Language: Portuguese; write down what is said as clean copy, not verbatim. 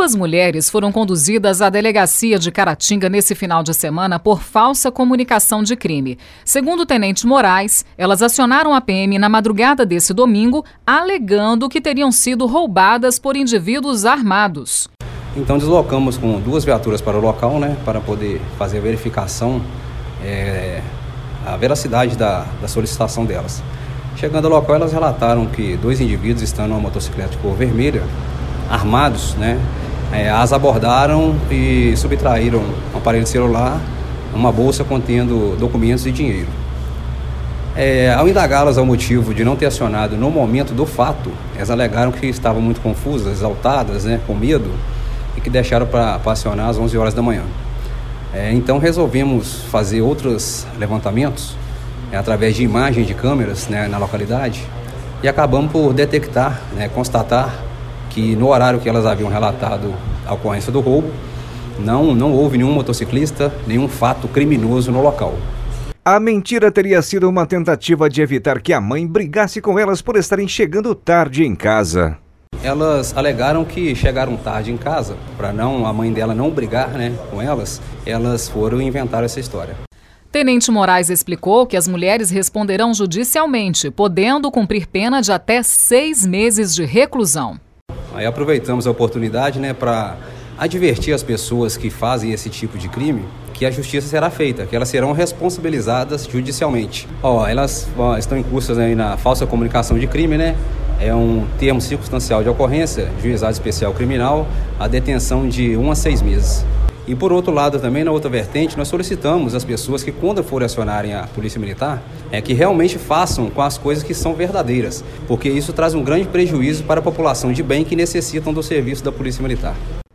2 mulheres foram conduzidas à delegacia de Caratinga nesse final de semana por falsa comunicação de crime. Segundo o tenente Moraes, elas acionaram a PM na madrugada desse domingo, alegando que teriam sido roubadas por indivíduos armados. Então deslocamos com 2 viaturas para o local, para poder fazer a verificação, a veracidade da solicitação delas. Chegando ao local, elas relataram que 2 indivíduos estando numa motocicleta de cor vermelha, armados, as abordaram e subtraíram um aparelho celular, uma bolsa contendo documentos e dinheiro. Ao indagá-las ao motivo de não ter acionado no momento do fato, elas alegaram que estavam muito confusas, exaltadas, com medo, e que deixaram para acionar às 11 horas da manhã. Então resolvemos fazer outros levantamentos através de imagens de câmeras na localidade e acabamos por detectar, constatar que no horário que elas haviam relatado a ocorrência do roubo, não houve nenhum motociclista, nenhum fato criminoso no local. A mentira teria sido uma tentativa de evitar que a mãe brigasse com elas por estarem chegando tarde em casa. Elas alegaram que chegaram tarde em casa, para a mãe dela não brigar com elas foram inventar essa história. Tenente Moraes explicou que as mulheres responderão judicialmente, podendo cumprir pena de até 6 meses de reclusão. Aí aproveitamos a oportunidade para advertir as pessoas que fazem esse tipo de crime que a justiça será feita, que elas serão responsabilizadas judicialmente. Elas estão incursas na falsa comunicação de crime, É um termo circunstancial de ocorrência, juizado especial criminal, a detenção de 1 a 6 meses. E por outro lado também, na outra vertente, nós solicitamos às pessoas que quando forem acionarem a Polícia Militar, que realmente façam com as coisas que são verdadeiras, porque isso traz um grande prejuízo para a população de bem que necessitam do serviço da Polícia Militar.